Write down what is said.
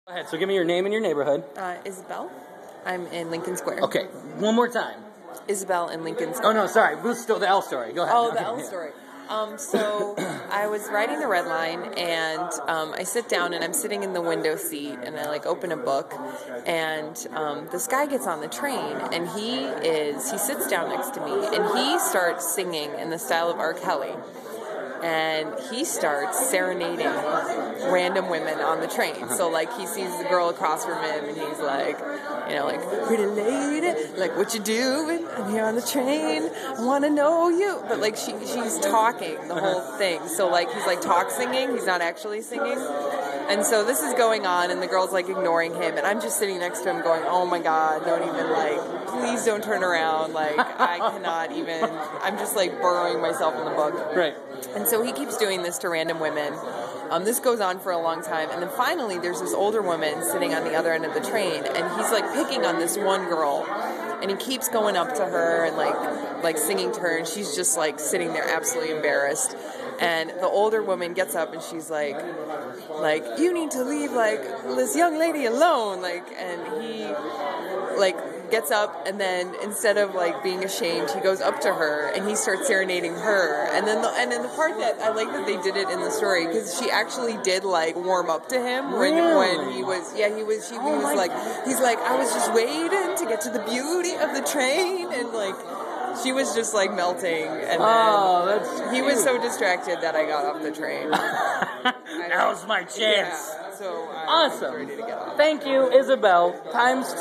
Go ahead. So give me your name and your neighborhood. Isabel. I'm in Lincoln Square. Okay. One more time. Isabel in Lincoln Square. Oh, no, sorry. The L story. Go ahead. Oh, Okay, the L story. So I was riding the red line, and I sit down, and I'm sitting in the window seat, and I open a book, and this guy gets on the train, and he sits down next to me, and he starts singing in the style of R. Kelly. And he starts serenading random women on the train. So, he sees the girl across from him, and he's like, pretty lady, what you doing? I'm here on the train. I want to know you. But, she's talking the whole thing. So, he's, talk singing. He's not actually singing. And so this is going on, and the girl's, ignoring him. And I'm just sitting next to him going, oh, my God, don't even, please don't turn around. I cannot even. I'm just, burrowing myself in the book. Right. And so he keeps doing this to random women. This goes on for a long time. And then finally there's this older woman sitting on the other end of the train. And he's, picking on this one girl. And he keeps going up to her and, singing to her. And she's just, sitting there absolutely embarrassed. And the older woman gets up and she's like, you need to leave, this young lady alone. And he, gets up, and then instead of being ashamed, he goes up to her and he starts serenading her. And then the part that I like that they did it in the story, because she actually did warm up to him when he was he's like, I was just waiting to get to the beauty of the train, and she was just melting, and then he was so distracted that I got off the train. Now's my chance. Yeah, so awesome. ready to get off. Thank you, Isabel. Times